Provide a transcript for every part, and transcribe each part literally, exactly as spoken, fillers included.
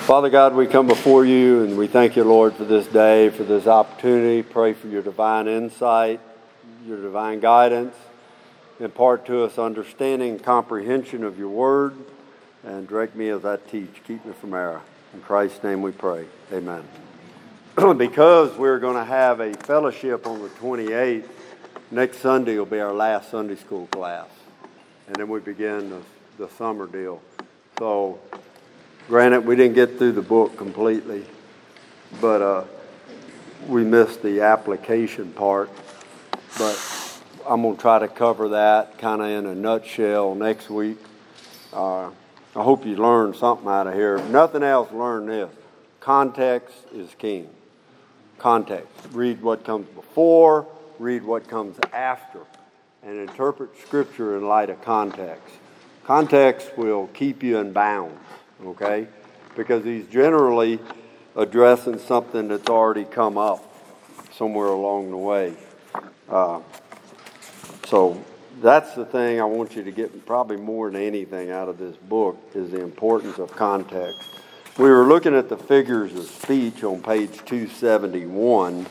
Father God, we come before you and we thank you, Lord, for this day, for this opportunity. Pray for your divine insight, your divine guidance. Impart to us understanding and comprehension of your word, and direct me as I teach. Keep me from error. In Christ's name we pray. Amen. Because we're going to have a fellowship on the twenty-eighth, next Sunday will be our last Sunday school class. And then we begin the, the summer deal. So, granted, we didn't get through the book completely, but uh, we missed the application part. But I'm going to try to cover that kind of in a nutshell next week. Uh, I hope you learned something out of here. If nothing else, learn this. Context is king. Context. Read what comes before, read what comes after, and interpret Scripture in light of context. Context will keep you in bounds. Okay? Because he's generally addressing something that's already come up somewhere along the way. Uh, so that's the thing I want you to get probably more than anything out of this book is the importance of context. We were looking at the figures of speech on page two seventy-one.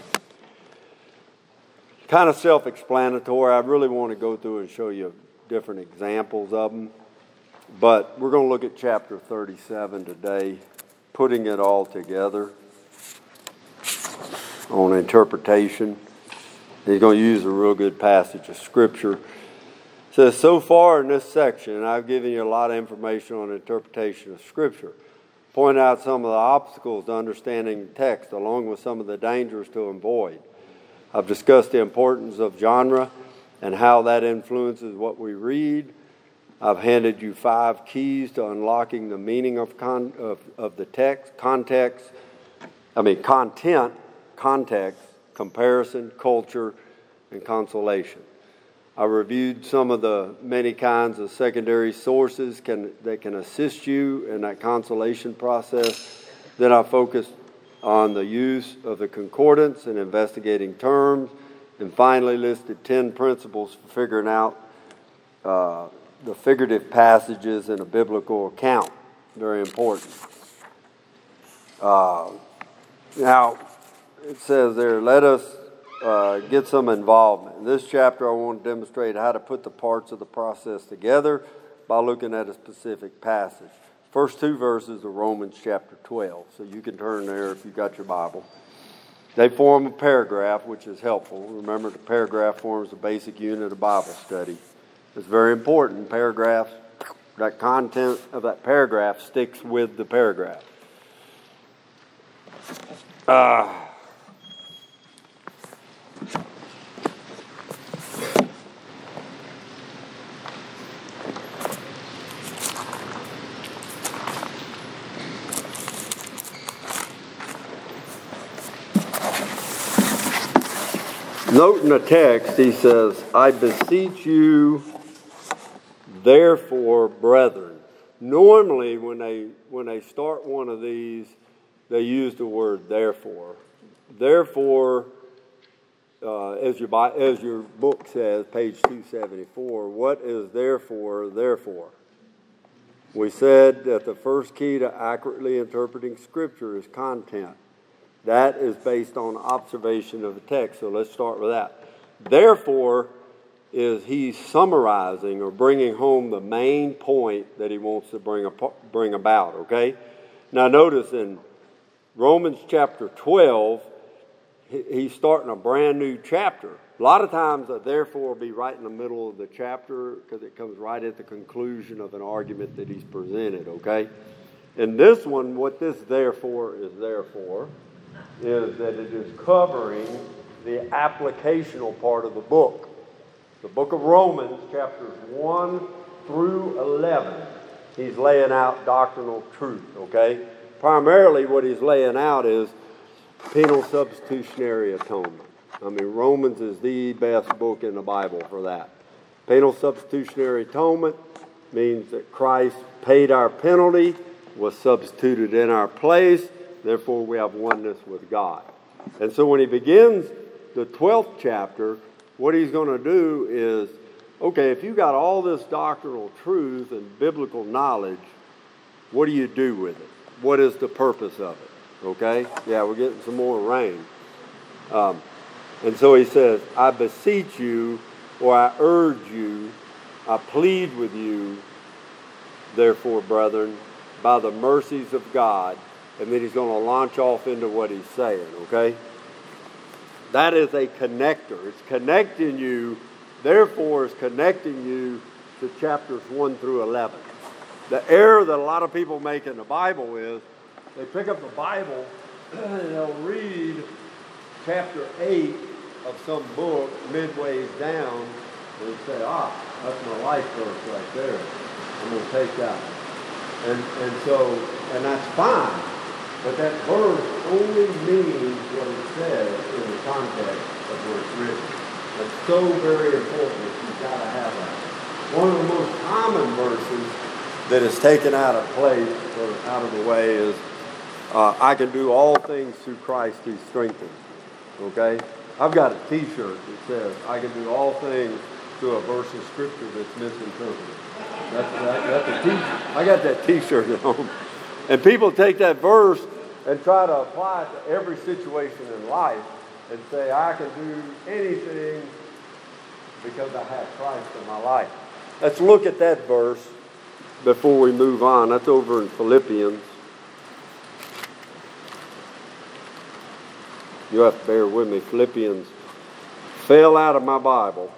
Kind of self-explanatory. I really want to go through and show you different examples of them. But we're going to look at chapter thirty-seven today, putting it all together on interpretation. He's going to use a real good passage of Scripture. It says, so far in this section, and I've given you a lot of information on interpretation of Scripture, point out some of the obstacles to understanding text, along with some of the dangers to avoid. I've discussed the importance of genre and how that influences what we read. I've handed you five keys to unlocking the meaning of con- of, of the text, context, I mean content, context, comparison, culture, and consolation. I reviewed some of the many kinds of secondary sources can, that can assist you in that consolation process. Then I focused on the use of the concordance and investigating terms, and finally listed ten principles for figuring out uh, the figurative passages in a biblical account. Very important. Uh, now, it says there, let us uh, get some involvement. In this chapter, I want to demonstrate how to put the parts of the process together by looking at a specific passage. First two verses of Romans chapter twelve. So you can turn there if you got your Bible. They form a paragraph, which is helpful. Remember, the paragraph forms the basic unit of Bible study. It's very important. Paragraphs, that content of that paragraph sticks with the paragraph. Uh, Note in the text, he says, I beseech you, therefore, brethren. Normally, when they when they start one of these, they use the word therefore. Therefore, uh, as your as your book says, page two seventy-four, what is therefore, therefore? We said that the first key to accurately interpreting Scripture is content. That is based on observation of the text, so let's start with that. Therefore, is he summarizing or bringing home the main point that he wants to bring, bring about, okay? Now notice in Romans chapter twelve, he's starting a brand new chapter. A lot of times the therefore will be right in the middle of the chapter because it comes right at the conclusion of an argument that he's presented, okay? In this one, what this therefore is there for is that it is covering the applicational part of the book. The book of Romans, chapters one through eleven, he's laying out doctrinal truth, okay? Primarily what he's laying out is penal substitutionary atonement. I mean, Romans is the best book in the Bible for that. Penal substitutionary atonement means that Christ paid our penalty, was substituted in our place, therefore we have oneness with God. And so when he begins the twelfth chapter, what he's going to do is, okay, if you got all this doctrinal truth and biblical knowledge, what do you do with it? what is the purpose of it? Okay? Yeah, we're getting some more rain. Um, and so he says, I beseech you, or I urge you, I plead with you, therefore, brethren, by the mercies of God. And then he's going to launch off into what he's saying, okay? That is a connector. It's connecting you, therefore, it's connecting you to chapters one through eleven. The error that a lot of people make in the Bible is they pick up the Bible and they'll read chapter eight of some book midways down and say, ah, that's my life verse right there. I'm going to take that. And, and so, and that's fine. But that verse only means what it says in the context of where it's written. That's so very important that you've got to have that. One of the most common verses that is taken out of place or out of the way is, uh, I can do all things through Christ who strengthens. Okay? I've got a t-shirt that says, I can do all things through a verse of scripture that's misinterpreted. That's, that, that's a t-shirt. I got that t-shirt at home. And people take that verse and try to apply it to every situation in life and say, I can do anything because I have Christ in my life. Let's look at that verse before we move on. That's over in Philippians. You'll have to bear with me. Philippians fell out of my Bible.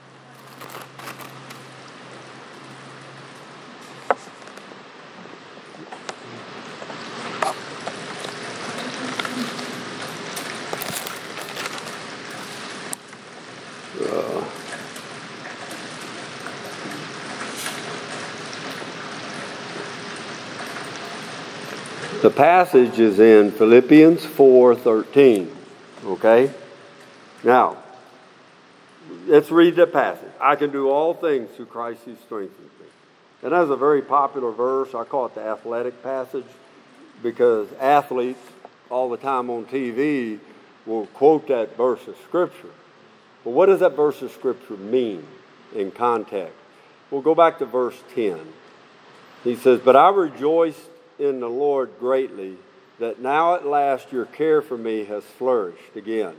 The passage is in Philippians four thirteen. Okay? Now, let's read the passage. I can do all things through Christ who strengthens me. And that's a very popular verse. I call it the athletic passage because athletes all the time on T V will quote that verse of Scripture. But what does that verse of Scripture mean in context? We'll go back to verse ten. He says, but I rejoice in the Lord greatly that now at last your care for me has flourished again.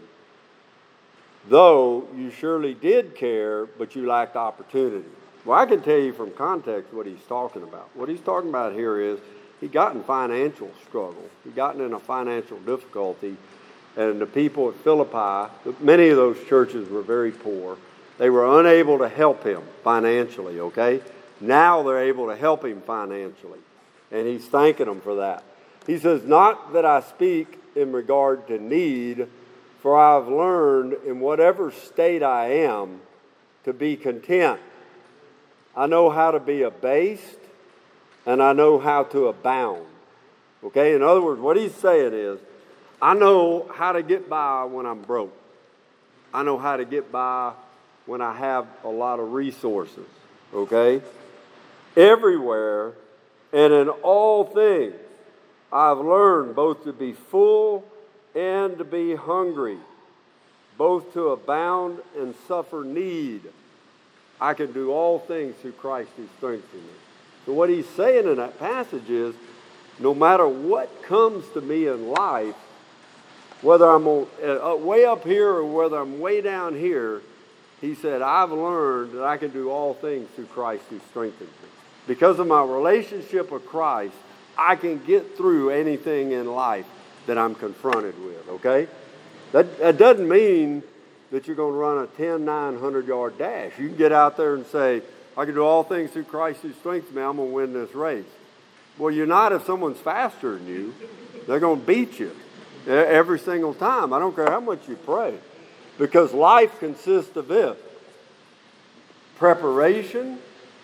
Though you surely did care, but you lacked opportunity. Well, I can tell you from context what he's talking about. What he's talking about here is he got in financial struggle. He got in a financial difficulty. And the people at Philippi, many of those churches were very poor. They were unable to help him financially, okay? Now they're able to help him financially. And he's thanking them for that. He says, not that I speak in regard to need, for I have learned in whatever state I am to be content. I know how to be abased, and I know how to abound. Okay? In other words, what he's saying is, I know how to get by when I'm broke. I know how to get by when I have a lot of resources. Okay? Everywhere and in all things, I've learned both to be full and to be hungry, both to abound and suffer need. I can do all things through Christ who strengthens me. So what he's saying in that passage is, no matter what comes to me in life, whether I'm on, uh, way up here or whether I'm way down here, he said, I've learned that I can do all things through Christ who strengthens me. Because of my relationship with Christ, I can get through anything in life that I'm confronted with, okay? That, that doesn't mean that you're going to run a ten, nine hundred yard dash. You can get out there and say, I can do all things through Christ who strengthens me. I'm going to win this race. Well, you're not if someone's faster than you. They're going to beat you every single time. I don't care how much you pray. Because life consists of this. Preparation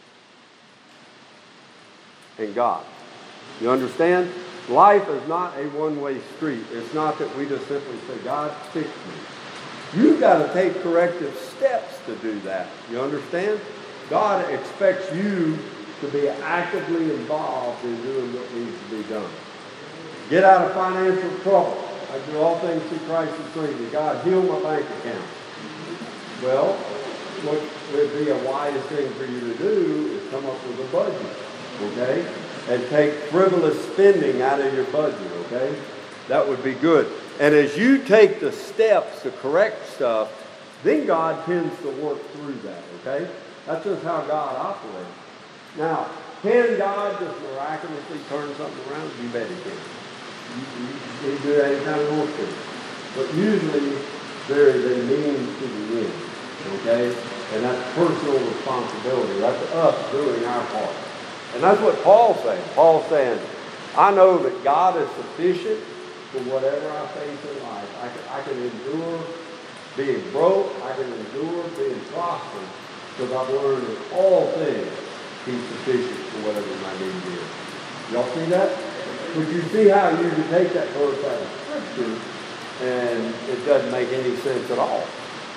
and God. You understand? Life is not a one-way street. It's not that we just simply say, God, fix me. You've got to take corrective steps to do that. You understand? God expects you to be actively involved in doing what needs to be done. Get out of financial trouble. I do all things through Christ who strengthens me. God, heal my bank account. Well, what would be a wise thing for you to do is come up with a budget. Okay? and take frivolous spending out of your budget, okay? That would be good. And as you take the steps to correct stuff, then God tends to work through that, okay? That's just how God operates. Now, can God just miraculously turn something around? You bet he can. You, you, you do that anytime he wants to. But usually, there is a means to the end, okay? And that's personal responsibility. That's us doing our part. And that's what Paul's saying. Paul's saying, I know that God is sufficient for whatever I face in life. I can, I can endure being broke. I can endure being prosperous because I've learned in all things he's sufficient for whatever my need is. Y'all see that? But you see how you can take that verse out of Scripture and it doesn't make any sense at all.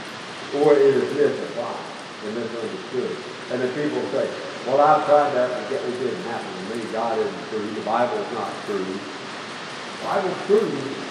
Or it is misapplied and misunderstood. And then people say, well, I've tried that, but it didn't happen to me. God isn't true. The Bible's not true. The Bible's true.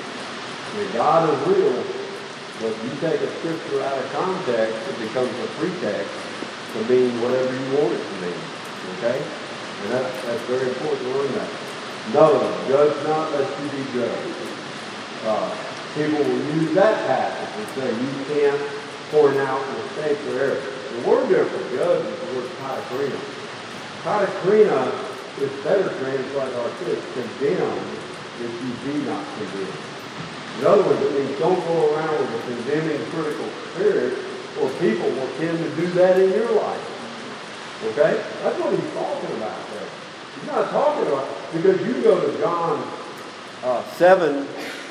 And God is real. But you take a scripture out of context, it becomes a pretext to mean whatever you want it to mean. Okay? And that's, that's very important to learn that. No, judge not lest you be judged. Uh, people will use that passage and say you can't point out mistakes or errors. The word there for judge is the word katakrina. Katakrina is better translated like this: condemn if you be not condemned. In other words, it means don't go around with a condemning, critical spirit, or people will tend to do that in your life. Okay? That's what he's talking about there. He's not talking about, because you go to John uh, seven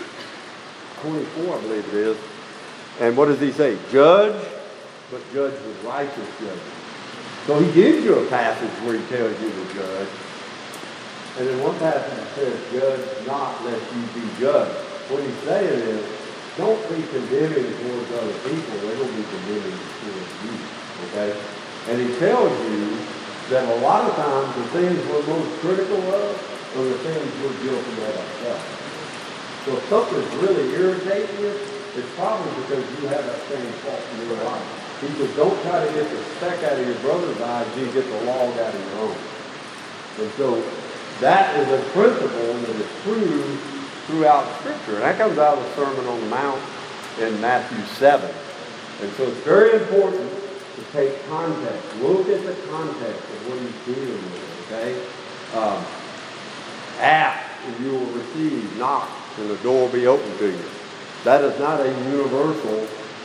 twenty-four, I believe it is, and what does he say? Judge, but judge with righteous judgment. So he gives you a passage where he tells you to judge. And then one passage says, judge not lest you be judged. What he's saying is, don't be condemning towards other people. They will be condemning towards you. Okay? And he tells you that a lot of times the things we're most critical of are the things we're guilty of ourselves. So if something's really irritating you, it's probably because you have that same fault in your life. He says, don't try to get the speck out of your brother's eye until you get the log out of your own. And so that is a principle that is true throughout Scripture. And that comes out of the Sermon on the Mount in Matthew seven. And so it's very important to take context. Look at the context of what he's dealing with, okay? Um, ask and you will receive. Knock and the door will be open to you. That is not a universal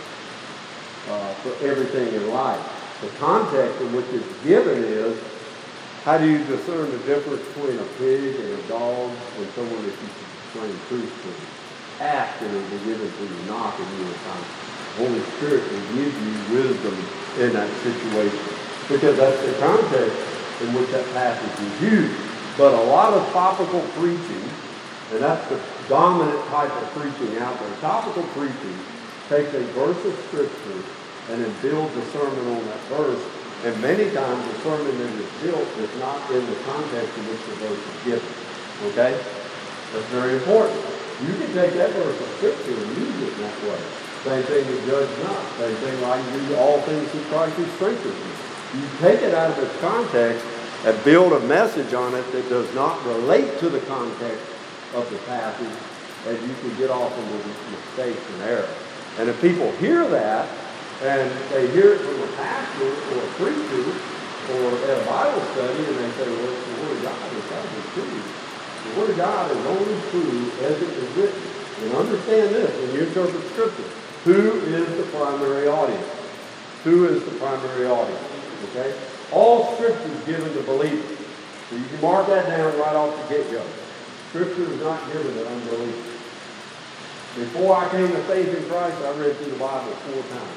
uh, for everything in life. The context in which it's given is, how do you discern the difference between a pig and a dog and someone that you can explain truth to? Ask and it will be given to you. Knock and you will find. The Holy Spirit will give you wisdom in that situation. Because that's the context in which that passage is used. But a lot of topical preaching, and that's the dominant type of preaching out there. Topical preaching takes a verse of Scripture and then builds a sermon on that verse. And many times the sermon that is built is not in the context in which the verse is given. Okay? That's very important. You can take that verse of Scripture and use it in that way. Same thing with judge not. Same thing like you do all things through Christ who strengthens you. You take it out of its context and build a message on it that does not relate to the context of the passage, and you can get off into mistakes and errors. And if people hear that, and they hear it from a pastor or a preacher or at a Bible study, and they say, well, the Word of God is always true. The Word of God is only true as it is written. And understand this when you interpret Scripture. Who is the primary audience? Who is the primary audience? Okay? All Scripture is given to believers. So you can mark that down right off the get-go. Scripture is not given to unbelievers. Before I came to faith in Christ, I read through the Bible four times.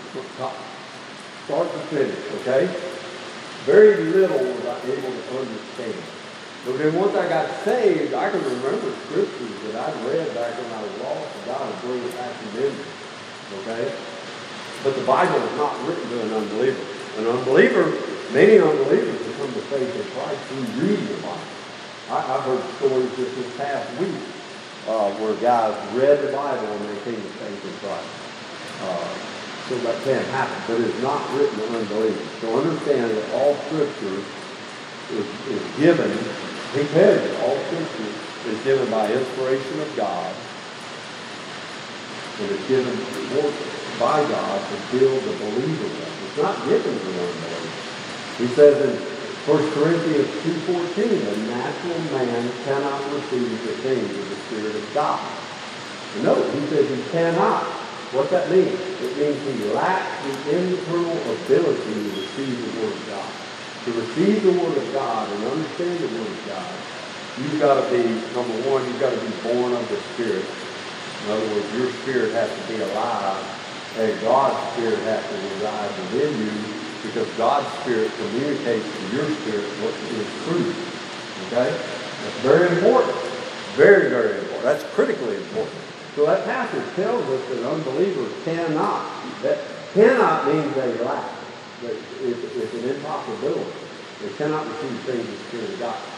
Start to finish, okay? Very little was I able to understand. But then once I got saved, I can remember scriptures that I'd read back when I was lost, and God would bring it back to memory, okay? But the Bible is not written to an unbeliever. An unbeliever, many unbelievers have come to faith in Christ through reading the Bible. I, I've heard stories just this past week uh, where guys read the Bible and they came to faith in Christ. Uh, so that can happen, but it's not written to unbelievers. So understand that all Scripture is, is given He tells you all Scripture is given by inspiration of God, and it's given by God to build the believer up. It's not given to unbelievers. He says in First Corinthians two fourteen, a natural man cannot receive the things of the Spirit of God. You know, he says he cannot. What that means? It means he lacks the internal ability to receive the Word of God. To receive the Word of God and understand the Word of God, you've got to be, number one, you've got to be born of the Spirit. In other words, your spirit has to be alive, and God's Spirit has to reside within you, because God's Spirit communicates to your spirit what is truth. Okay? That's very important. Very, very important. That's critically important. So that passage tells us that unbelievers cannot. That cannot means they lack. It's, it's an impossibility. They cannot receive things of the Spirit of God.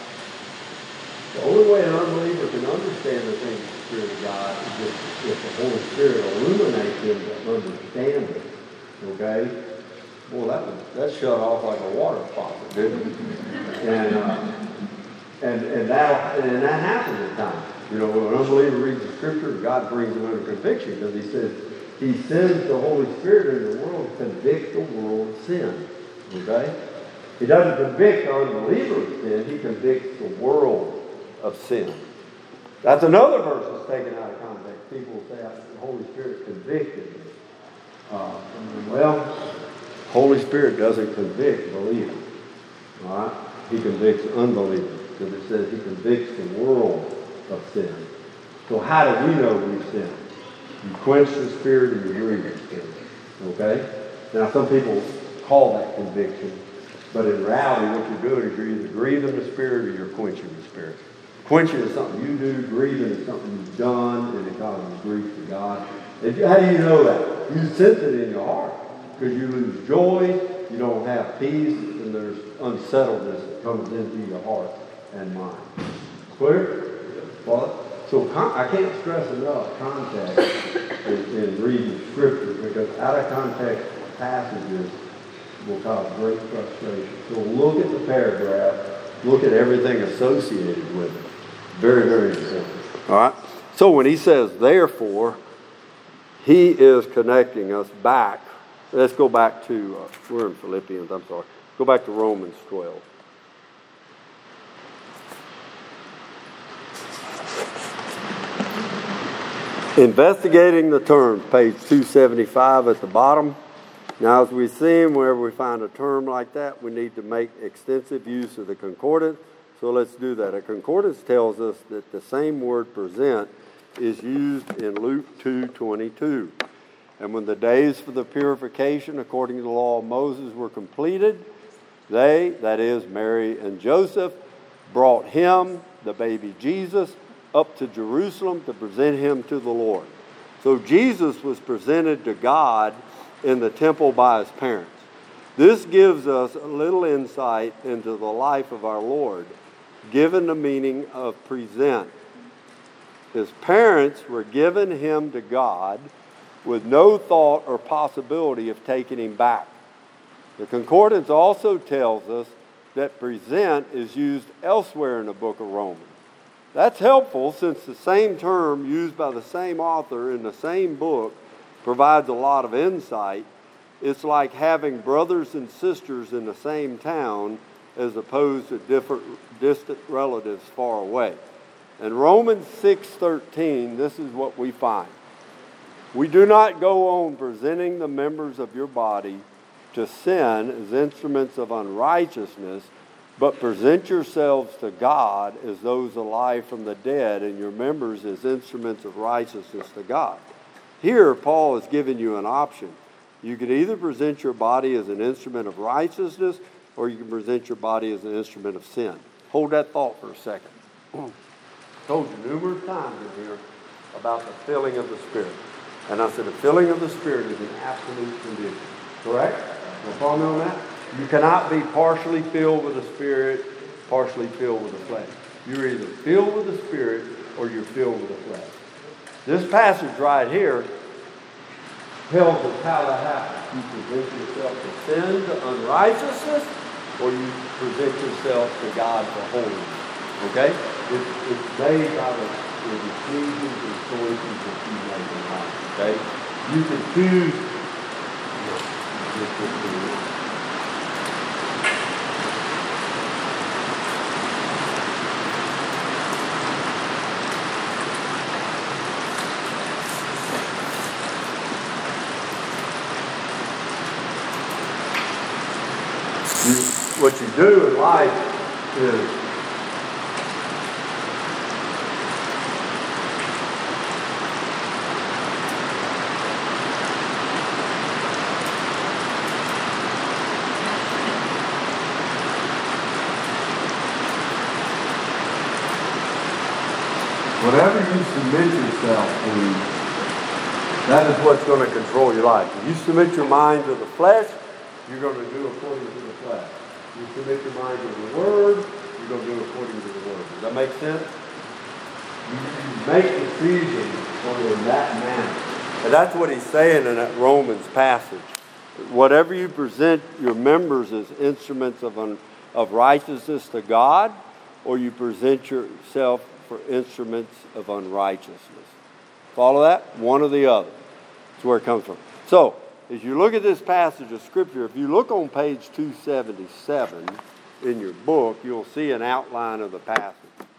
The only way an unbeliever can understand the things of the Spirit of God is if, if the Holy Spirit illuminates them to understand it. Okay? Well, that was, that shut off like a water faucet, didn't it? And, uh, and, and, that, and that happens at times. You know, when an unbeliever reads the Scripture, God brings them under conviction, because he says he sends the Holy Spirit into the world to convict the world of sin. Okay? He doesn't convict the unbeliever of sin, he convicts the world of sin. That's another verse that's taken out of context. People say the Holy Spirit convicted me. Uh, well, Holy Spirit doesn't convict believers. All right? He convicts unbelievers, because it says he convicts the world of sin. So how do we know we've sinned? You quench the Spirit and you grieve the Spirit. Okay? Now, some people call that conviction, but in reality, what you're doing is you're either grieving the Spirit or you're quenching the Spirit. Quenching is something you do. Grieving is something you've done, and it causes grief to God. If you, how do you know that? You sense it in your heart, because you lose joy, you don't have peace, and there's unsettledness that comes into your heart and mind. Clear? Well, so con- I can't stress enough context in, in reading Scripture, because out of context passages will cause great frustration. So look at the paragraph, look at everything associated with it. Very, very important. All right? So when he says, therefore, he is connecting us back. Let's go back to, uh, we're in Philippians, I'm sorry. Go back to Romans twelve. Investigating the terms, page two seventy-five at the bottom. Now, as we've seen, wherever we find a term like that, we need to make extensive use of the concordance. So let's do that. A concordance tells us that the same word present is used in Luke two twenty-two. And when the days for the purification according to the law of Moses were completed, they, that is Mary and Joseph, brought him, the baby Jesus, up to Jerusalem to present him to the Lord. So Jesus was presented to God in the temple by his parents. This gives us a little insight into the life of our Lord, given the meaning of present. His parents were giving him to God with no thought or possibility of taking him back. The concordance also tells us that present is used elsewhere in the book of Romans. That's helpful, since the same term used by the same author in the same book provides a lot of insight. It's like having brothers and sisters in the same town as opposed to different distant relatives far away. In Romans six thirteen, this is what we find. We do not go on presenting the members of your body to sin as instruments of unrighteousness, but present yourselves to God as those alive from the dead, and your members as instruments of righteousness to God. Here, Paul is giving you an option. You can either present your body as an instrument of righteousness, or you can present your body as an instrument of sin. Hold that thought for a second. I told you numerous times in here about the filling of the Spirit. And I said the filling of the Spirit is an absolute condition. Correct? No problem on that? You cannot be partially filled with the Spirit, partially filled with the flesh. You're either filled with the Spirit or you're filled with the flesh. This passage right here tells us how that happens. You present yourself to sin, to unrighteousness, or you present yourself to God for holiness. Okay? It's, it's made by the, the decisions and choices that you make in life. Okay? You can choose. You, what you do in life is whatever you submit yourself to, that is what's going to control your life. If you submit your mind to the flesh, you're going to do according to the flesh. You submit your mind to the Word, you're going to do according to the Word. Does that make sense? You make decisions in that manner. And that's what he's saying in that Romans passage. Whatever you present your members as instruments of, un, of righteousness to God, or you present yourself for instruments of unrighteousness. Follow that? One or the other. That's where it comes from. So, as you look at this passage of Scripture, if you look on page two seventy-seven in your book, you'll see an outline of the passage.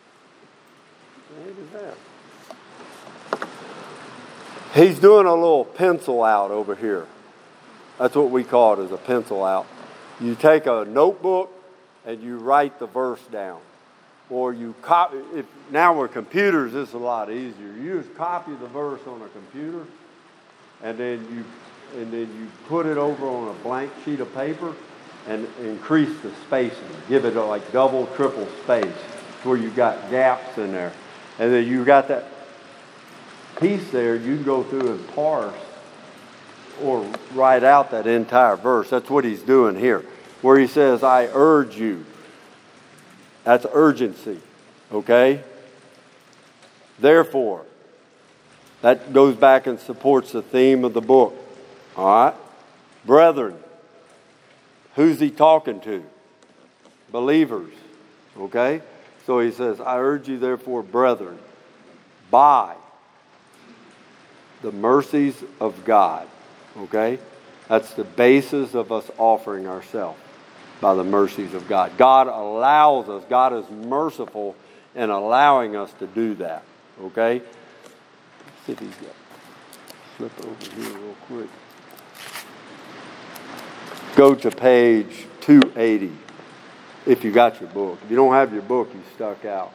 What is that? He's doing a little pencil out over here. That's what we call it, as a pencil out. You take a notebook and you write the verse down. Or you copy, if now with computers, it's a lot easier. You just copy the verse on a computer, and then you and then you put it over on a blank sheet of paper and increase the spacing. Give it a, like double, triple space where you got gaps in there. And then you got that piece there, you can go through and parse or write out that entire verse. That's what he's doing here. Where he says, I urge you. That's urgency, okay? Therefore, that goes back and supports the theme of the book, all right? Brethren, who's he talking to? Believers, okay? So he says, I urge you therefore, brethren, by the mercies of God, okay? That's the basis of us offering ourselves. By the mercies of God. God allows us, God is merciful in allowing us to do that. Okay? Let's see if he's got, flip over here real quick. Go to page two eighty if you got your book. If you don't have your book, you stuck out.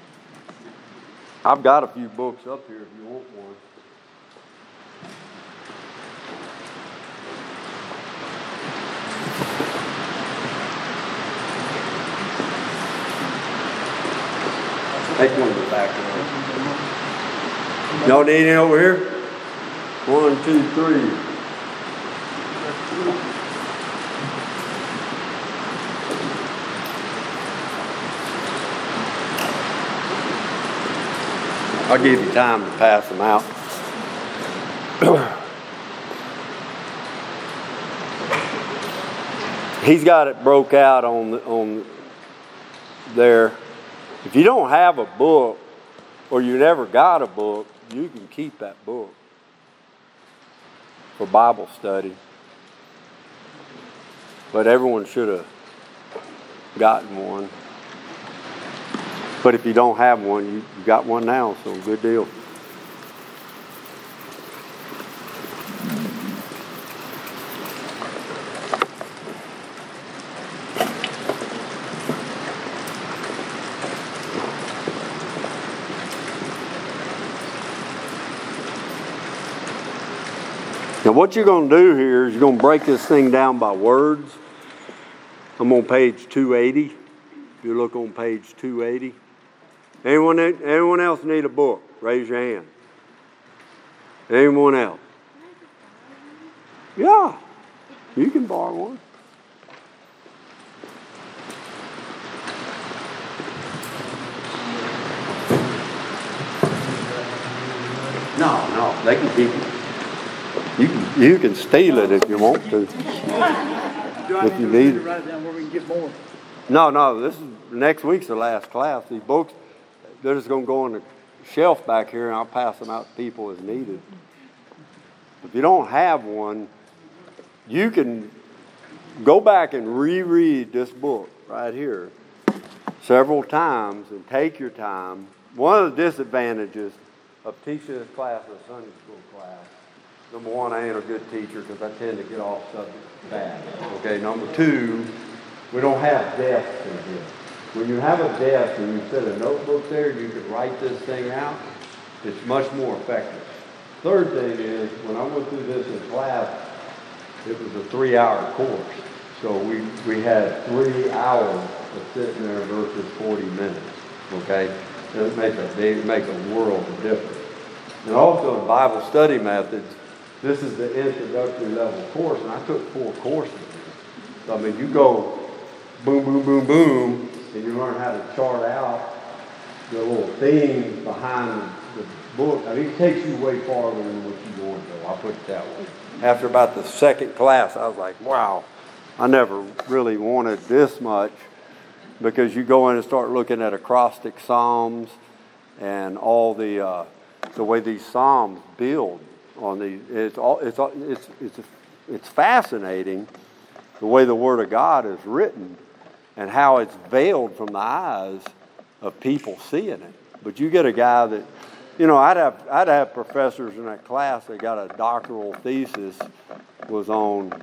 I've got a few books up here if you want one. Take one of the back ones. Y'all need any over here? One, two, three. I'll give you time to pass them out. He's got it broke out on the, on there. If you don't have a book, or you never got a book, you can keep that book for Bible study. But everyone should have gotten one. But if you don't have one, you got one now, so good deal. Now what you're going to do here is you're going to break this thing down by words. I'm on page two eighty. If you look on page two eighty. Anyone, anyone else need a book? Raise your hand. Anyone else? Yeah, you can borrow one. No, no, they can keep it. You can, you can steal it if you want to. Do I if need you to need it. write it down where we can get more? No, no, this is next week's the last class. These books, they're just going to go on the shelf back here, and I'll pass them out to people as needed. If you don't have one, you can go back and reread this book right here several times and take your time. One of the disadvantages of teaching this class in a Sunday school class, number one, I ain't a good teacher because I tend to get off subject bad. Okay, number two, we don't have desks in here. When you have a desk and you set a notebook there, you can write this thing out. It's much more effective. Third thing is, when I went through this in class, it was a three-hour course. So we, we had three hours of sitting there versus forty minutes, okay? And it makes a big, makes a world of difference. And also in Bible study methods, this is the introductory level course, and I took four courses. So, I mean, you go boom, boom, boom, boom, and you learn how to chart out the little themes behind the book. I mean, it takes you way farther than what you want to go. I'll put it that way. After about the second class, I was like, wow, I never really wanted this much, because you go in and start looking at acrostic psalms and all the uh, the way these psalms build on the it's all it's all, it's it's it's fascinating the way the Word of God is written and how it's veiled from the eyes of people seeing it. But you get a guy that, you know, I'd have I'd have professors in that class that got a doctoral thesis was on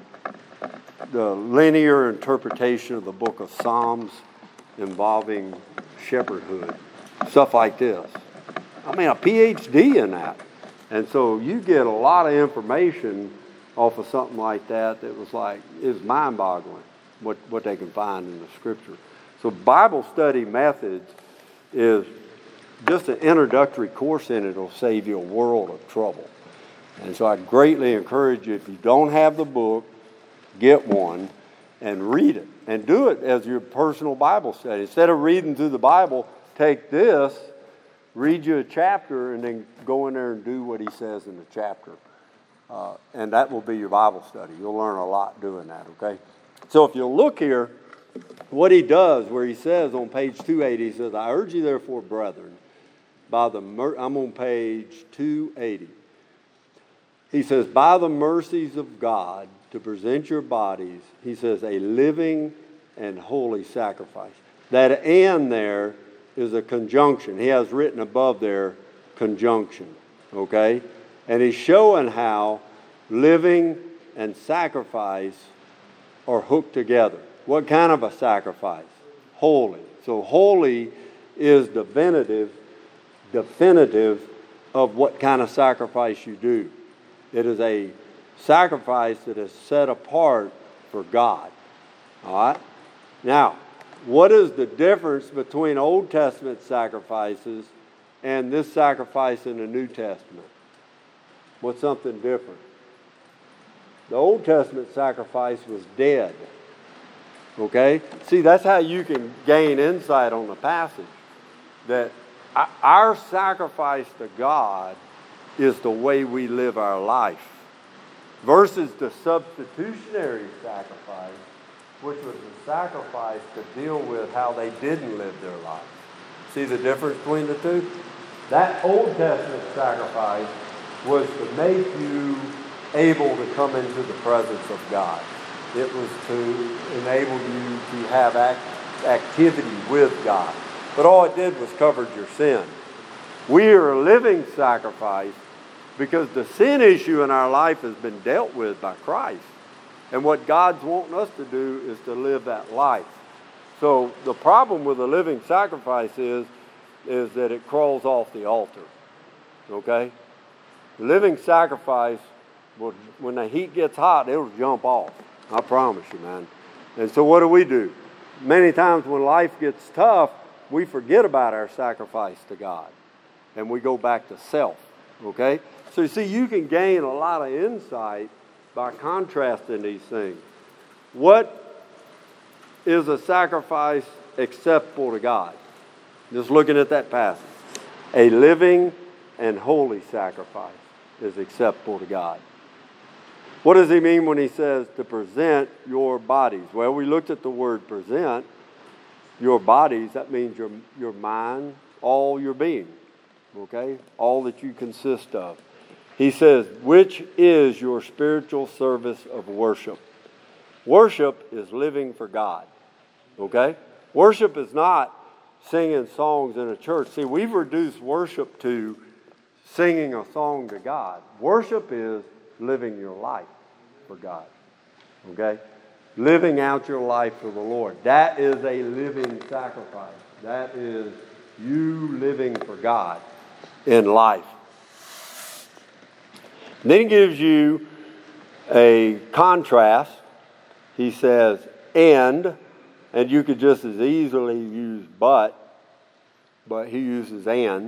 the linear interpretation of the book of Psalms involving shepherdhood, stuff like this. I mean, a P H D in that. And so you get a lot of information off of something like that that was like, is mind-boggling what, what they can find in the Scripture. So Bible study methods is just an introductory course in it will save you a world of trouble. And so I greatly encourage you, if you don't have the book, get one and read it. And do it as your personal Bible study. Instead of reading through the Bible, take this, read you a chapter, and then go in there and do what he says in the chapter. Uh, and that will be your Bible study. You'll learn a lot doing that, okay? So if you'll look here, what he does, where he says on page two eighty, he says, I urge you therefore, brethren, by the mer- I'm on page two eighty. He says, by the mercies of God, to present your bodies, he says, a living and holy sacrifice. That and there is a conjunction. He has written above there, conjunction, okay? And he's showing how living and sacrifice are hooked together. What kind of a sacrifice? Holy. So holy is definitive, definitive of what kind of sacrifice you do. It is a sacrifice that is set apart for God. All right? Now, what is the difference between Old Testament sacrifices and this sacrifice in the New Testament? What's something different? The Old Testament sacrifice was dead. Okay? See, that's how you can gain insight on the passage. That our sacrifice to God is the way we live our life. Versus the substitutionary sacrifice, which was a sacrifice to deal with how they didn't live their life. See the difference between the two? That Old Testament sacrifice was to make you able to come into the presence of God. It was to enable you to have act, activity with God. But all it did was covered your sin. We are a living sacrifice because the sin issue in our life has been dealt with by Christ. And what God's wanting us to do is to live that life. So the problem with a living sacrifice is, is that it crawls off the altar. Okay? The living sacrifice, will, when the heat gets hot, it'll jump off. I promise you, man. And so what do we do? Many times when life gets tough, we forget about our sacrifice to God. And we go back to self. Okay? So you see, you can gain a lot of insight by contrasting these things. What is a sacrifice acceptable to God? Just looking at that passage. A living and holy sacrifice is acceptable to God. What does he mean when he says to present your bodies? Well, we looked at the word present, your bodies, that means your, your mind, all your being, okay? All that you consist of. He says, which is your spiritual service of worship. Worship is living for God, okay? Worship is not singing songs in a church. See, we've reduced worship to singing a song to God. Worship is living your life for God, okay? Living out your life for the Lord. That is a living sacrifice. That is you living for God in life. And then he gives you a contrast. He says, and, and you could just as easily use but, but he uses and.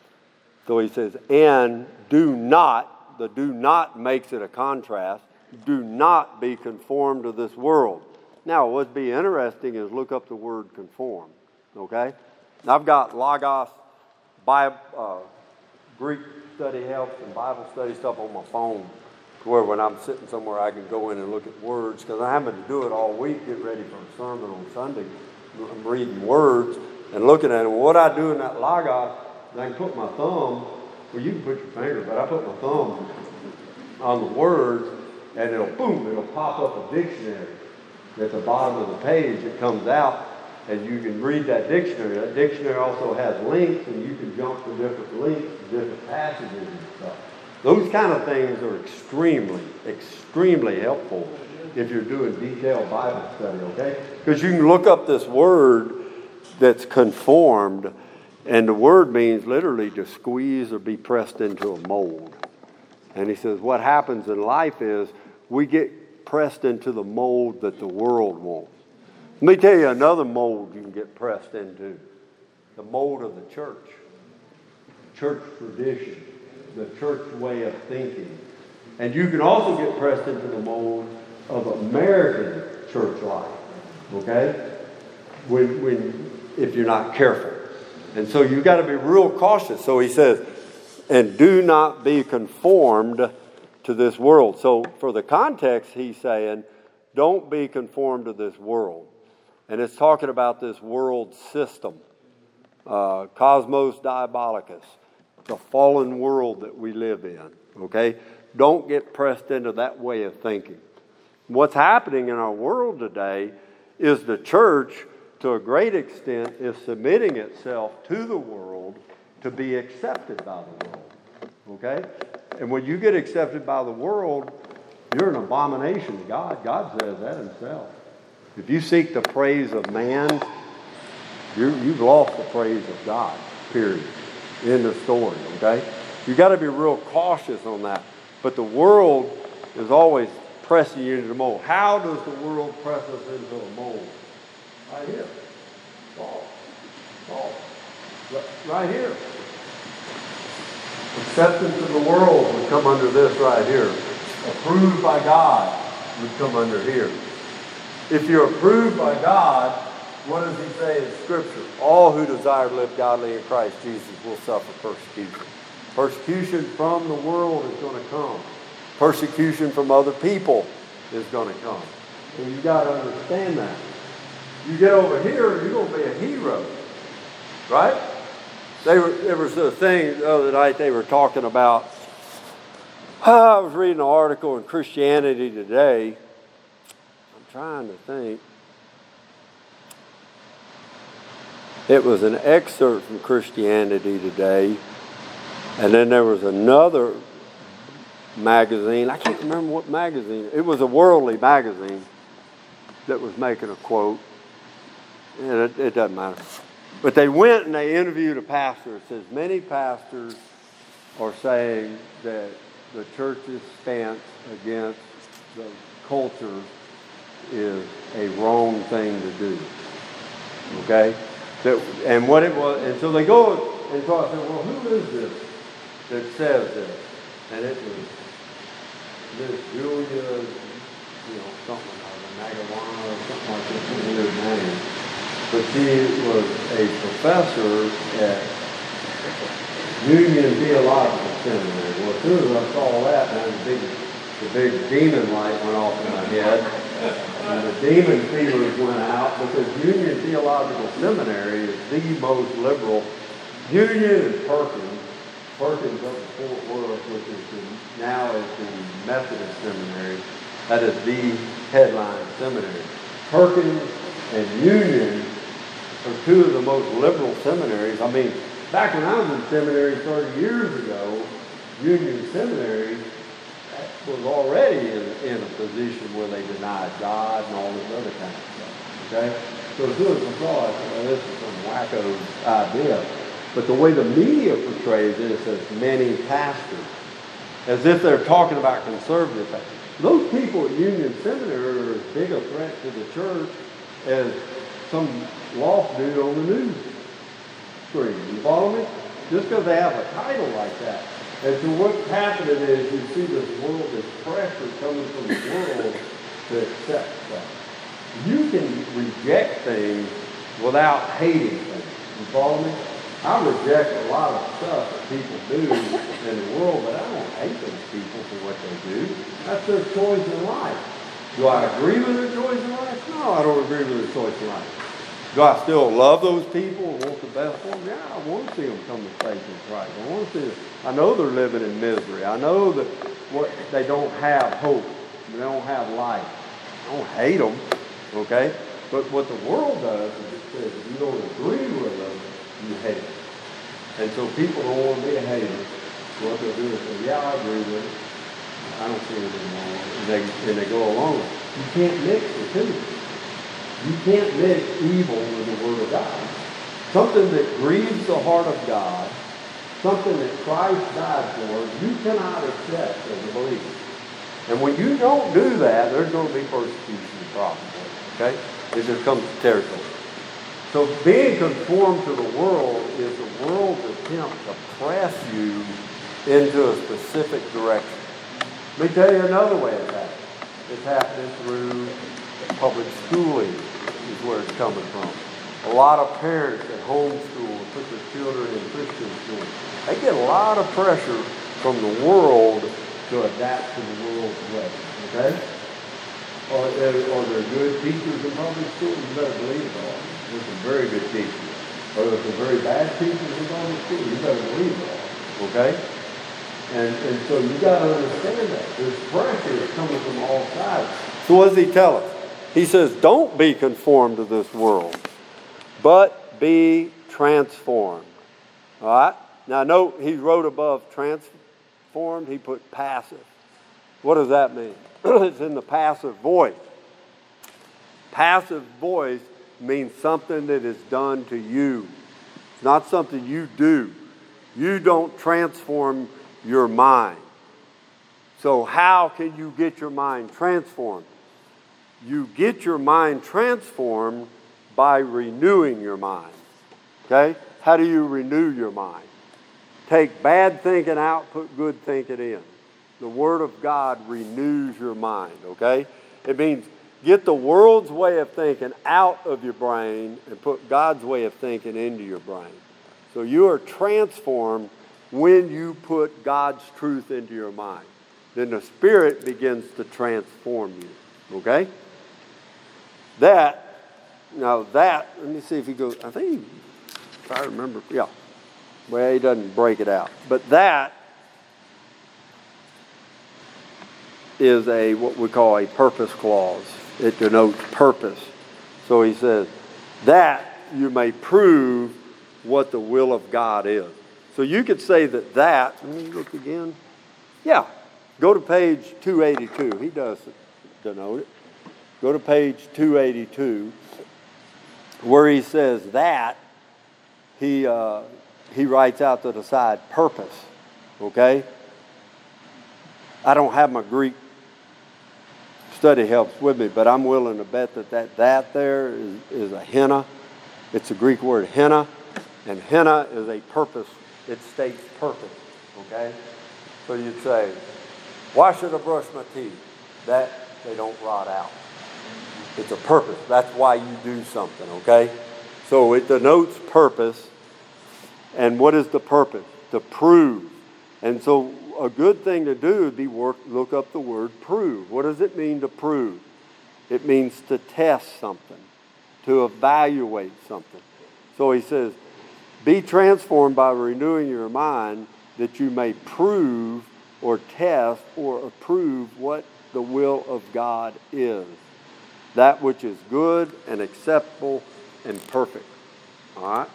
So he says, and do not, the do not makes it a contrast. Do not be conformed to this world. Now, what'd be interesting is look up the word conform, okay? I've got Logos, Bible, uh, Greek study helps and Bible study stuff on my phone to where when I'm sitting somewhere I can go in and look at words, because I'm having to do it all week, get ready for a sermon on Sunday. I'm reading words and looking at them. What I do in that Logos, I can put my thumb, well, you can put your finger, but I put my thumb on the words, and it'll, boom, it'll pop up a dictionary at the bottom of the page. It comes out, and you can read that dictionary. That dictionary also has links, and you can jump to different links, different passages and stuff. Those kind of things are extremely, extremely helpful if you're doing detailed Bible study, okay? Because you can look up this word that's conformed, and the word means literally to squeeze or be pressed into a mold. And he says what happens in life is we get pressed into the mold that the world wants. Let me tell you another mold you can get pressed into. The mold of the church. Church tradition. The church way of thinking. And you can also get pressed into the mold of American church life. Okay? When, when, if you're not careful. And so you've got to be real cautious. So he says, and do not be conformed to this world. So for the context, he's saying, don't be conformed to this world. And it's talking about this world system, uh, cosmos diabolicus, the fallen world that we live in, okay? Don't get pressed into that way of thinking. What's happening in our world today is the church, to a great extent, is submitting itself to the world to be accepted by the world, okay? And when you get accepted by the world, you're an abomination to God. God says that himself. If you seek the praise of man, you, you've lost the praise of God, period. End of story, okay? You've got to be real cautious on that. But the world is always pressing you into the mold. How does the world press us into a mold? Right here. Fall. Fall. Right here. Acceptance of the world would come under this right here. Approved by God would come under here. If you're approved by God, what does he say in Scripture? All who desire to live godly in Christ Jesus will suffer persecution. Persecution from the world is going to come. Persecution from other people is going to come. So you've got to understand that. You get over here, you're going to be a hero. Right? They were, there was a thing the other night they were talking about. I was reading an article in Christianity Today. I'm trying to think. It was an excerpt from Christianity Today. And then there was another magazine. I can't remember what magazine. It was a worldly magazine that was making a quote. And it, it doesn't matter. But they went and they interviewed a pastor. It says many pastors are saying that the church's stance against the culture is a wrong thing to do. Okay? That, and what it was, and so they go and so I said, well, who is this that says this? And it was this Julia, you know, something like a Magawana or something like that, some weird name. But she was a professor at Union Theological Seminary. Well, as soon as I saw that, man, the big, the big demon light went off in my head. And the demon feelers went out because Union Theological Seminary is the most liberal. Union and Perkins, Perkins up in Fort Worth, which is the, now is the Methodist Seminary, that is the headline seminary. Perkins and Union are two of the most liberal seminaries. I mean, back when I was in seminary thirty years ago, Union Seminary was already in, in a position where they denied God and all this other kind of stuff. Okay? So as soon as I saw it, well, this is some wacko idea. But the way the media portrays this as many pastors, as if they're talking about conservative pastors. Those people at Union Seminary are as big a threat to the church as some lost dude on the news screen. You follow me? Just because they have a title like that. And so what's happening is you see this world, this pressure coming from the world to accept stuff. You can reject things without hating things. You follow me? I reject a lot of stuff that people do in the world, but I don't hate those people for what they do. That's their choice in life. Do I agree with their choice in life? No, I don't agree with their choice in life. Do I still love those people and want the best for them? Yeah, I want to see them come to faith in Christ. I want to see them. I know they're living in misery. I know that what they don't have hope. They don't have life. I don't hate them, okay? But what the world does is it says if you don't agree with them, you hate them. And so people don't want to be a hater. What they'll do is say, yeah, I agree with it. I don't see anything wrong with it. And they, and they go along with it. You can't mix the two. You can't mix evil with the Word of God. Something that grieves the heart of God, something that Christ died for, you cannot accept as a believer. And when you don't do that, there's going to be persecution and problems. Okay? It just comes to territory. So being conformed to the world is the world's attempt to press you into a specific direction. Let me tell you another way it's happening. It's happening through public schooling is where it's coming from. A lot of parents at homeschool put their children in Christian school. They get a lot of pressure from the world to adapt to the world's way. Okay? Or, are there good teachers in public school? You better believe it all. There's some very good teachers. Or there's some very bad teachers in public school. You better believe it all. Okay? And, and so you got to understand that. There's pressure coming from all sides. So what does he tell us? He says, don't be conformed to this world, but be transformed. All right? Now note, he wrote above transformed, he put passive. What does that mean? It's in the passive voice. Passive voice means something that is done to you. It's not something you do. You don't transform your mind. So how can you get your mind transformed? You get your mind transformed by renewing your mind. Okay? How do you renew your mind? Take bad thinking out, put good thinking in. The Word of God renews your mind, okay? It means get the world's way of thinking out of your brain and put God's way of thinking into your brain. So you are transformed when you put God's truth into your mind. Then the Spirit begins to transform you, okay? That, now that, let me see if he goes, I think, he, if I remember, yeah. Well, he doesn't break it out. But that is a, what we call a purpose clause. It denotes purpose. So he says, that you may prove what the will of God is. So you could say that that, let me look again. Yeah, go to page two eighty-two. He does denote it. Go to page two eighty-two, where he says that, he uh, he writes out to the side purpose, okay? I don't have my Greek study helps with me, but I'm willing to bet that that, that there is, is a henna. It's a Greek word henna, and henna is a purpose. It states purpose, okay? So you'd say, why should I brush my teeth? That they don't rot out. It's a purpose. That's why you do something, okay? So it denotes purpose. And what is the purpose? To prove. And so a good thing to do would be work, look up the word prove. What does it mean to prove? It means to test something, to evaluate something. So he says, be transformed by renewing your mind that you may prove or test or approve what the will of God is, that which is good and acceptable and perfect. All right?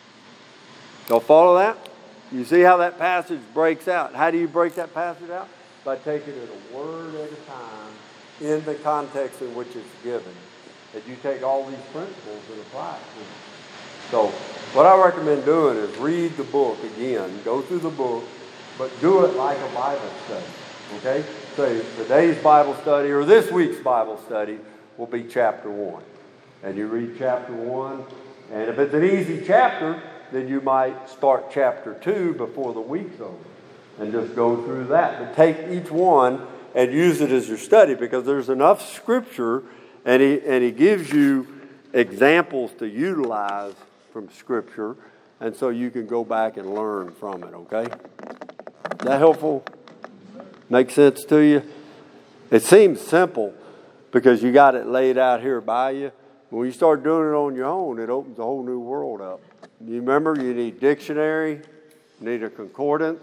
Y'all follow that? You see how that passage breaks out. How do you break that passage out? By taking it a word at a time in the context in which it's given. That you take all these principles and apply it to them. So what I recommend doing is read the book again. Go through the book, but do it like a Bible study. Okay? So today's Bible study or this week's Bible study will be chapter one. And you read chapter one. And if it's an easy chapter, then you might start chapter two before the week's over and just go through that. But take each one and use it as your study, because there's enough scripture, and he, and he gives you examples to utilize from scripture, and so you can go back and learn from it, okay? Is that helpful? Make sense to you? It seems simple because you got it laid out here by you. When you start doing it on your own, it opens a whole new world up. You remember, you need dictionary, you need a concordance.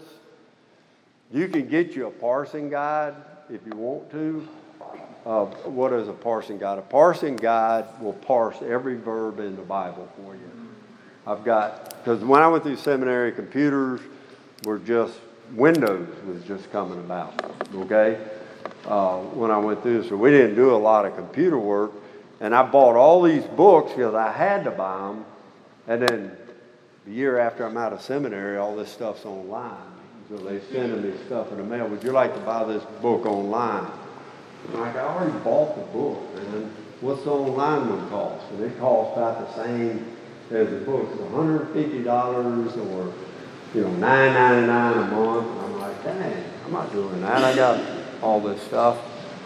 You can get you a parsing guide if you want to. Uh, what is a parsing guide? A parsing guide will parse every verb in the Bible for you. I've got, because when I went through seminary, computers were just, Windows was just coming about, okay? Uh, when I went through, so we didn't do a lot of computer work. And I bought all these books because I had to buy them. And then the year after I'm out of seminary, all this stuff's online. So they sending me stuff in the mail. Would you like to buy this book online? I'm like, I already bought the book, man. What's the online one cost? And it costs about the same as the book. It's one hundred fifty dollars or, you know, nine ninety-nine a month. And I'm like, dang, I'm not doing that. I got all this stuff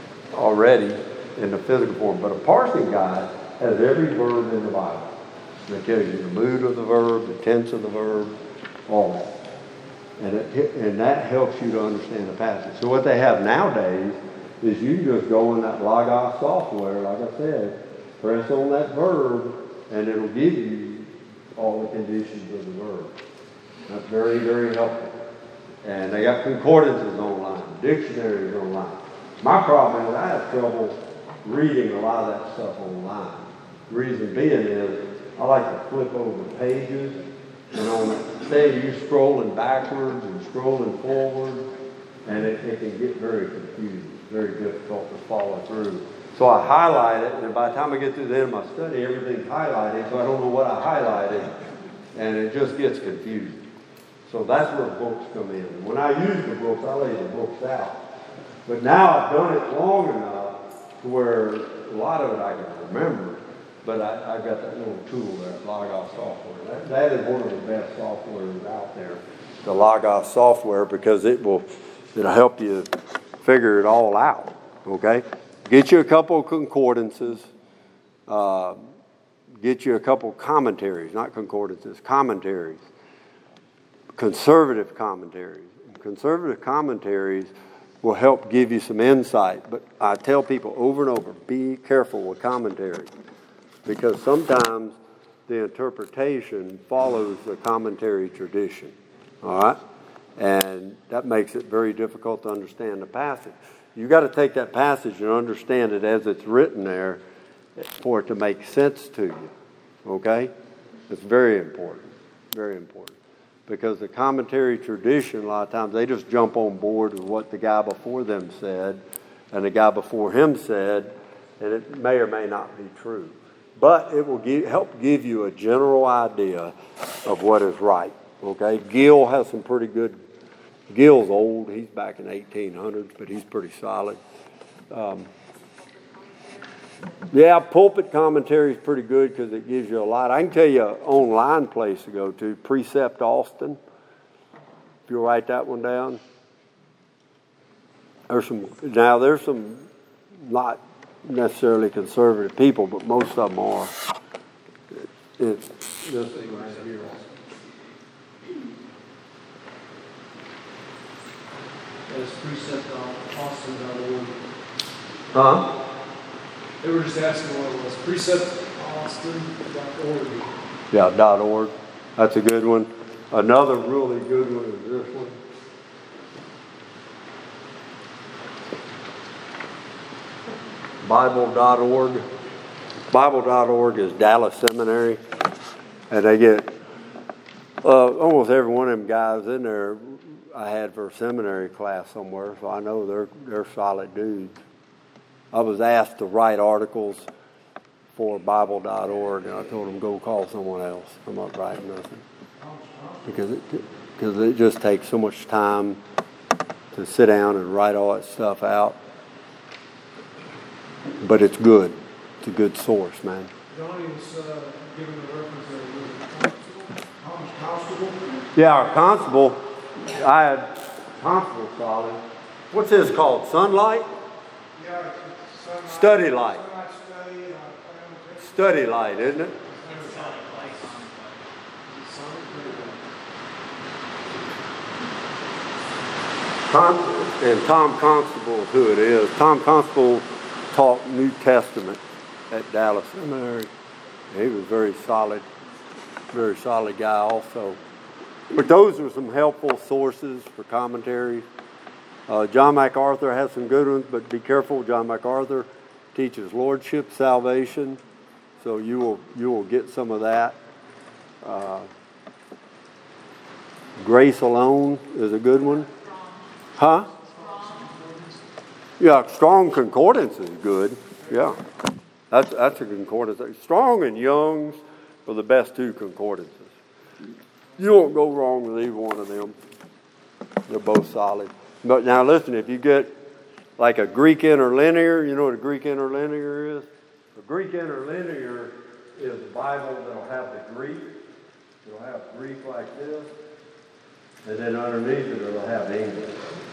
already in the physical form. But a parsing guide has every verb in the Bible. It tells you the mood of the verb, the tense of the verb, all that. And, it, and that helps you to understand the passage. So what they have nowadays is you just go in that Logos software, like I said, press on that verb, and it'll give you all the conditions of the verb. That's very, very helpful. And they got concordances online, dictionaries online. My problem is I have trouble reading a lot of that stuff online. The reason being is I like to flip over pages, and on that, say you're scrolling backwards and scrolling forward, and it, it can get very confusing, very difficult to follow through. So I highlight it, and by the time I get through the end of my study, everything's highlighted, so I don't know what I highlighted, and it just gets confusing. So that's where books come in. And when I use the books, I lay the books out. But now I've done it long enough to where a lot of it I can remember, but I, I've got that little tool there, Logos software. That, that is one of the best softwares out there, the Logos software, because it will it'll help you figure it all out, okay? Get you a couple of concordances, uh, get you a couple of commentaries, not concordances, commentaries, conservative commentaries. Conservative commentaries will help give you some insight, but I tell people over and over, be careful with commentaries, because sometimes the interpretation follows the commentary tradition, all right? And that makes it very difficult to understand the passage. You've got to take that passage and understand it as it's written there for it to make sense to you, okay? It's very important, very important. Because the commentary tradition, a lot of times, they just jump on board with what the guy before them said and the guy before him said, and it may or may not be true. But it will give, help give you a general idea of what is right, okay? Gill has some pretty good, Gill's old, he's back in eighteen hundreds, but he's pretty solid. Um, yeah, pulpit commentary is pretty good because it gives you a lot. I can tell you an online place to go to, Precept Austin. If you'll write that one down. There's some now. There's some not necessarily conservative people, but most of them are. It's this thing right here. That's Precept Austin dot org. Huh? They were just asking what it was. Precept Austin dot org. Yeah, dot org. That's a good one. Another really good one is this one. Bible dot org. Bible dot org is Dallas Seminary, and they get uh, almost every one of them guys in there I had for a seminary class somewhere, so I know they're they're solid dudes. I was asked to write articles for Bible dot org, and I told them go call someone else. I'm not writing nothing because it because it just takes so much time to sit down and write all that stuff out. But it's good. It's a good source, man. Johnny was uh, giving the reference there. Thomas Constable. Yeah, our constable. I had constable solid. What's his called? Sunlight? Yeah, it's sunlight. Study light. Sunlight study, and I Study light, isn't it? Con- and Tom Constable is who it is. Tom Constable taught New Testament at Dallas Seminary. He was very solid, very solid guy also. But those are some helpful sources for commentaries. Uh, John MacArthur has some good ones, but be careful. John MacArthur teaches lordship salvation, so you will you will get some of that. Uh, Grace Alone is a good one. Huh? Yeah, Strong Concordance is good. Yeah, that's that's a concordance. Strong and Young's are the best two concordances. You won't go wrong with either one of them. They're both solid. But now listen, if you get like a Greek interlinear, you know what a Greek interlinear is? A Greek interlinear is a Bible that'll have the Greek. It'll have Greek like this. And then underneath it, it'll have English.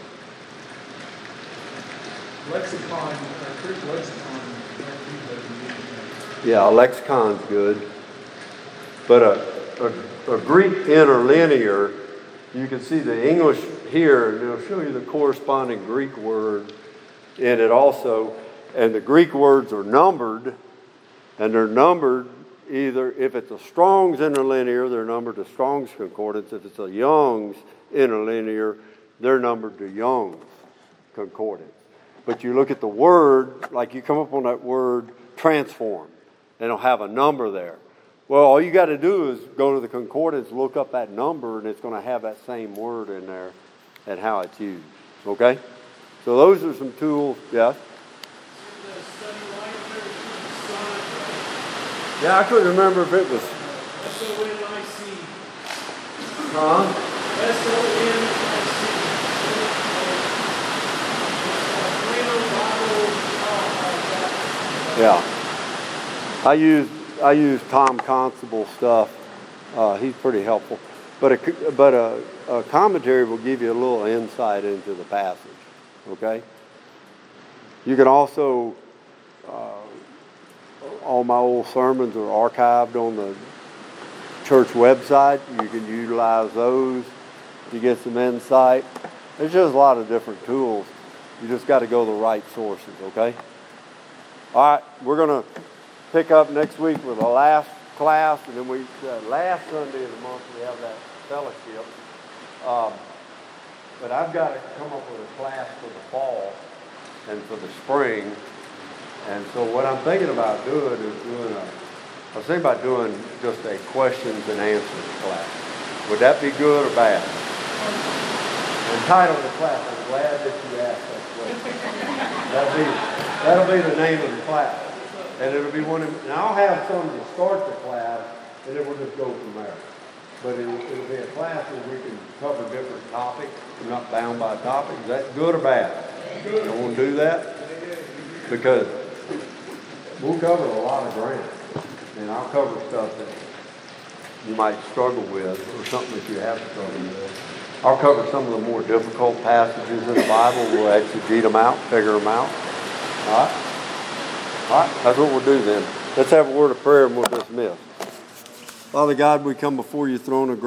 Lexicon, uh, Greek lexicon. Yeah, a lexicon's good. But a, a, a Greek interlinear, you can see the English here, and it'll show you the corresponding Greek word in it also. And the Greek words are numbered, and they're numbered either, if it's a Strong's interlinear, they're numbered to Strong's Concordance. If it's a Young's interlinear, they're numbered to Young's Concordance. But you look at the word, like you come up on that word transform, and it'll have a number there. Well, all you got to do is go to the concordance, look up that number, and it's going to have that same word in there and how it's used. Okay? So those are some tools. Yes? Yeah, I couldn't remember if it was. S O N I C. Huh? S O N I C. Yeah. I use I use Tom Constable stuff. Uh, he's pretty helpful. But a but a, a commentary will give you a little insight into the passage. Okay. You can also uh, all my old sermons are archived on the church website. You can utilize those to get some insight. There's just a lot of different tools. You just got to go to the right sources. Okay. All right, we're going to pick up next week with the last class, and then we uh, last Sunday of the month we have that fellowship. Um, but I've got to come up with a class for the fall and for the spring, and so what I'm thinking about doing is doing a. I was thinking about doing just a questions and answers class. Would that be good or bad? The title of the class. I'm glad that you asked that question. That'll be. That'll be the name of the class. And it'll be one of, and I'll have some to start the class, and then we'll just go from there. But it'll, it'll be a class where we can cover different topics. We're not bound by topics. Is that good or bad? You don't want to do that? Because we'll cover a lot of ground. And I'll cover stuff that you might struggle with, or something that you have struggled with. I'll cover some of the more difficult passages in the Bible. We'll exegete them out, figure them out. All right? All right, that's what we'll do then. Let's have a word of prayer and we'll dismiss. Father God, we come before your throne of grace.